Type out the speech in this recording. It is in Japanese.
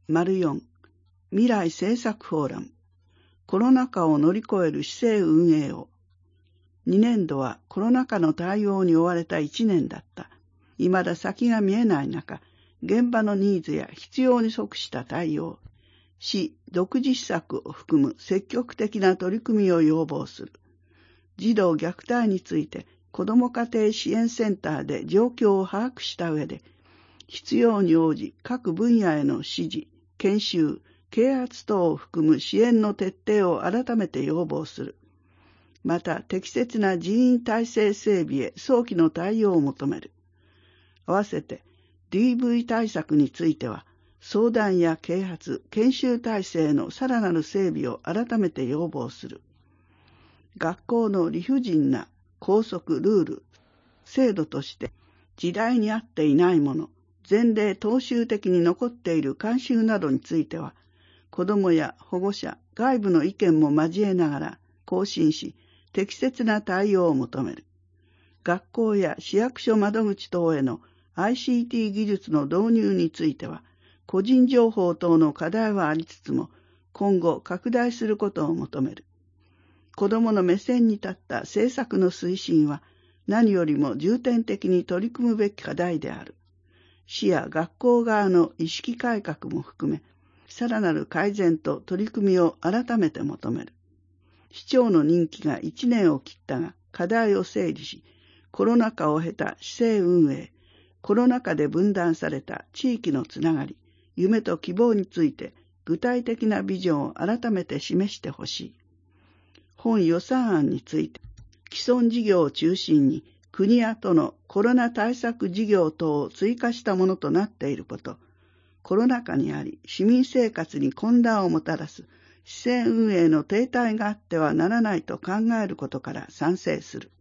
4. 未来政策フォーラム。コロナ禍を乗り越える市政運営を。2年度はコロナ禍の対応に追われた1年だった。未だ先が見えない中、現場のニーズや必要に即した対応、市独自施策を含む積極的な取り組みを要望する。児童虐待について子ども家庭支援センターで状況を把握した上で、必要に応じ各分野への指示、研修、啓発等を含む支援の徹底を改めて要望する。また、適切な人員体制整備へ早期の対応を求める。合わせて、DV 対策については、相談や啓発、研修体制のさらなる整備を改めて要望する。学校の理不尽な校則、ルール、制度として時代に合っていないもの、前例踏襲的に残っている慣習などについては、子どもや保護者、外部の意見も交えながら更新し、適切な対応を求める。学校や市役所窓口等への ICT 技術の導入については、個人情報等の課題はありつつも、今後拡大することを求める。子どもの目線に立った政策の推進は、何よりも重点的に取り組むべき課題である。市や学校側の意識改革も含め、さらなる改善と取り組みを改めて求める。市長の任期が1年を切ったが、課題を整理し、コロナ禍を経た市政運営、コロナ禍で分断された地域のつながり、夢と希望について具体的なビジョンを改めて示してほしい。本予算案について、既存事業を中心に国や都のコロナ対策事業等を追加したものとなっていること、コロナ禍にあり市民生活に混乱をもたらす市政運営の停滞があってはならないと考えることから賛成する。